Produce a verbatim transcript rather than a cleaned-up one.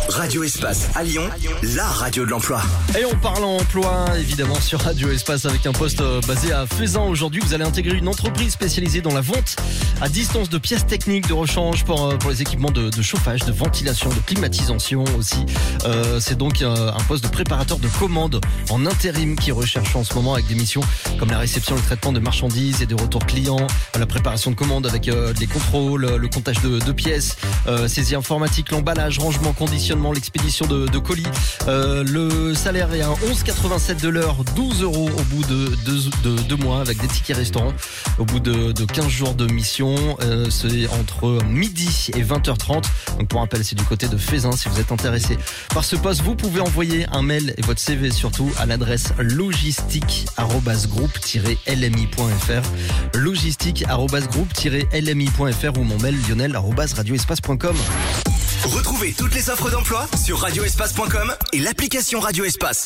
Radio Espace à Lyon, la radio de l'emploi. Et on parle emploi, évidemment, sur Radio Espace avec un poste basé à Faisan. Aujourd'hui, vous allez intégrer une entreprise spécialisée dans la vente à distance de pièces techniques de rechange pour, pour les équipements de, de chauffage, de ventilation, de climatisation aussi. Euh, c'est donc euh, un poste de préparateur de commandes en intérim qui recherche en ce moment avec des missions comme la réception et le traitement de marchandises et de retours clients, la préparation de commandes avec euh, les contrôles, le comptage de, de pièces, euh, saisie informatique, l'emballage, rangement, conditionnement, l'expédition de, de colis. Euh, le salaire est à onze quatre-vingt-sept de l'heure, douze euros au bout de deux, de deux mois avec des tickets restaurants. Au bout de, de quinze jours de mission, euh, c'est entre midi et vingt heures trente. Donc pour rappel, c'est du côté de Faisan. Si vous êtes intéressé par ce poste, vous pouvez envoyer un mail et votre C V surtout à l'adresse logistique arobase groupe tiret l m i point f r logistique arobase groupe tiret l m i point f r ou mon mail lionel arobase radio espace point com. Retrouvez toutes les offres d'emploi sur radio espace point com et l'application Radio Espace.